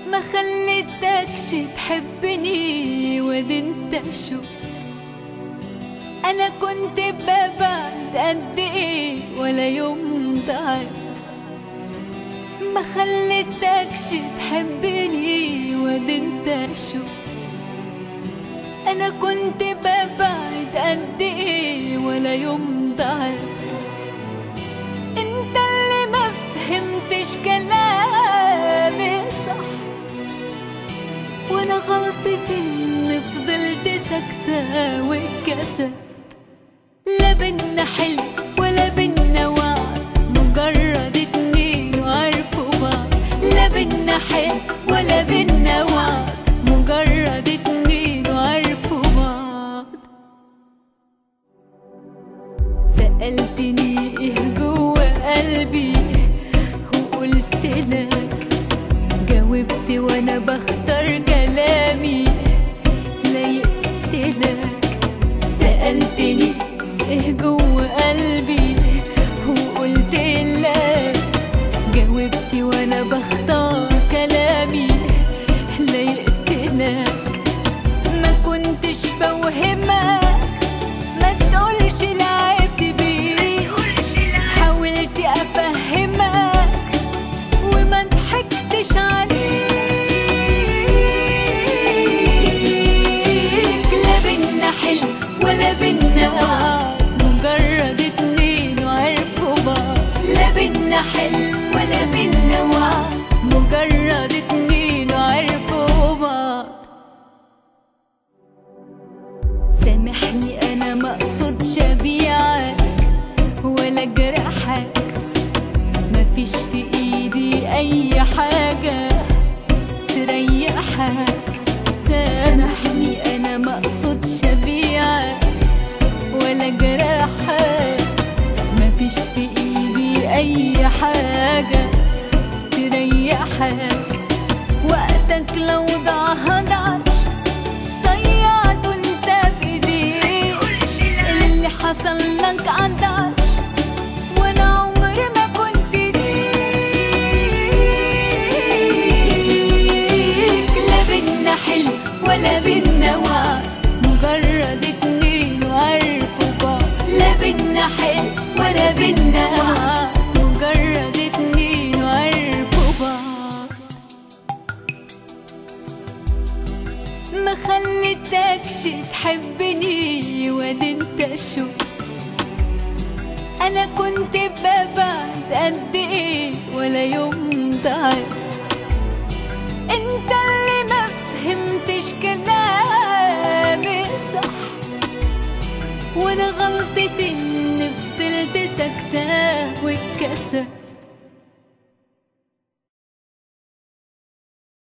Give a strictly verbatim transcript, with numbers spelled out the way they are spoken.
ما خليتكش تحبني وادي انت شوف انا كنت ببعد قد ايه ولا يوم ضعفت. ما خليتكش تحبني وادي انت شوف انا كنت ببعد قد ايه ولا يوم ضعفت. انت اللي ما فهمتش كلامي صح وانا غلطتي اني فضلت ساكتة واتكسفت. لا بينا حلم ولا بينا وعد مجرد اتنين وعرفوا بعض. لا بينا حلم ولا بينا وعد مجرد اتنين وعرفوا بعض. سألتني ايه جوا قلبي وقلت لك، جاوبت وانا بختار كلامي لايقت لك. سألتني ايه جوا قلبي وقلت لك، جاوبت وانا بختار كلامي لايقت لك. ما كنتش بوهمك ما تقولش لعبت بيك، حاولت افهمك وما ضحكتش عليك. لا بينا حلم ولا بينا وعد مجرد اتنين وعرفوا بعض. لا بينا حلم ولا بينا وعد مجرد اتنين وعرفوا بعض. سامحني انا ما اقصدش ابيعك ولا جرحك، مفيش في ايدي اي حاجة تريحك. سامحني انا ما اقصدش ابيعك ولا جرحك، مفيش في ايدي اي حاجة تريحك. وقتك لو ضاع هضعت ضيعته انت بايديك، اللي حصل لك عدى وانا عمري ما كنت ليك. لا بينا حلم ولا بينا وعد مجرد اتنين وعرفوا بعض. لا بينا حلم ولا بينا وعد مجرد اتنين وعرفوا بعض. ما خليتكش تحبني وادي انت شوف انا كنت ببعد قد ايه ولا يوم ضعفت. انت اللي ما فهمتش كلامي صح وانا غلطتي اني فضلت ساكتة واتكسفت.